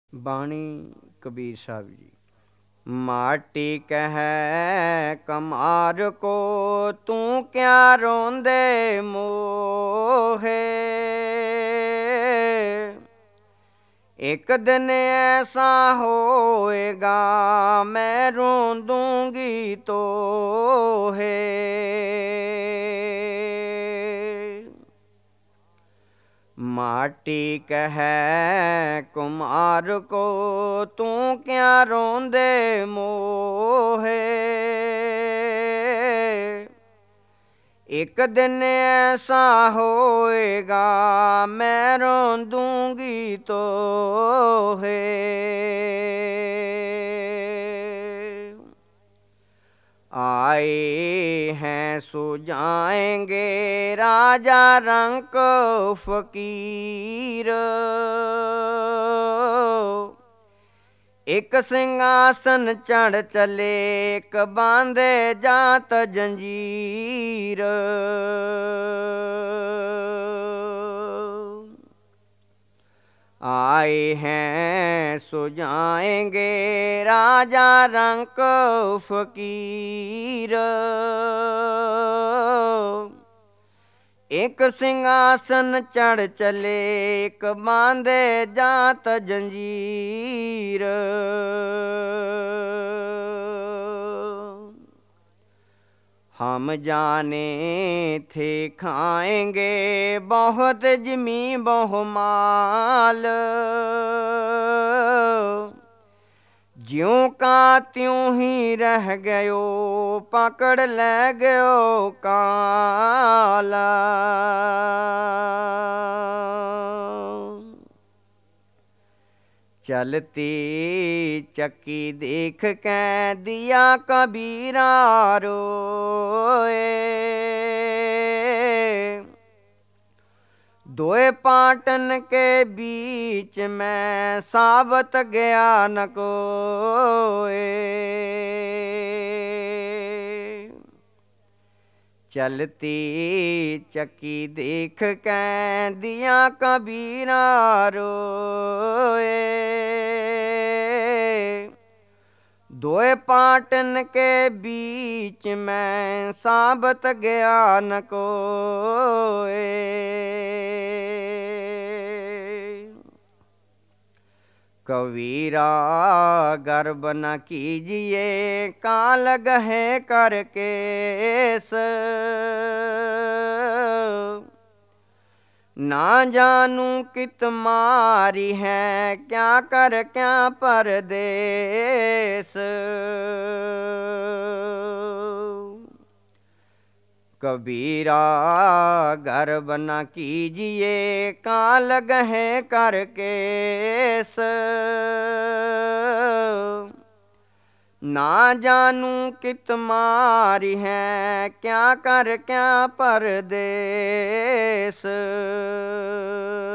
ਬਾਣੀ ਕਬੀਰ ਸਾਹਿਬ ਜੀ। ਮਾਟੀ ਕਹੈ ਕਮਾਰ ਕੋ ਤੂੰ ਕਿਆ ਰੋਂਦੇ ਮੋਹੇ। ਇੱਕ ਦਿਨ ਐਸਾ ਹੋਏਗਾ ਮੈਂ ਰੋਂਦੂੰਗੀ ਤੋਹੇ। ਮਾਟੀ ਕਹੈ ਕੁਮਾਰ ਕੋ ਤੂੰ ਕਿਆ ਰੋਂਦੇ ਮੋਹੇ। ਇੱਕ ਦਿਨ ਐਸਾ ਹੋਏਗਾ ਮੈਂ ਰੋਂਦੂੰਗੀ ਤੋਹੇ। आए हैं सो जाएंगे राजा रंक फकीर। एक सिंहासन चढ़ चले एक बांधे जात जंजीर। आए हैं सो जाएंगे राजा रंक फकीर। एक सिंहासन चढ़ चले एक बांधे जात जंजीर। हम जाने थे खाएंगे बहुत जमी बहुमाल। ज्यों का त्यों ही रह गयो पकड़ ले गयो काला। चलती चक्की देख के दिया कबीरा रोए। दोए पाटन के बीच में साबत गया न कोए। चलती चक्की देख के दिया कबीरा रोए। दोए पाटन के बीच में साबत गया न कोए। कबीरा गर्व न कीजिए काल गहे कर केस। ना जानू कित मारी है क्या कर क्या परदेस। कबीरा गर्व न कीजिए काल गहे कर केस। ना जानू कित मारी है क्या कर क्या परदेस।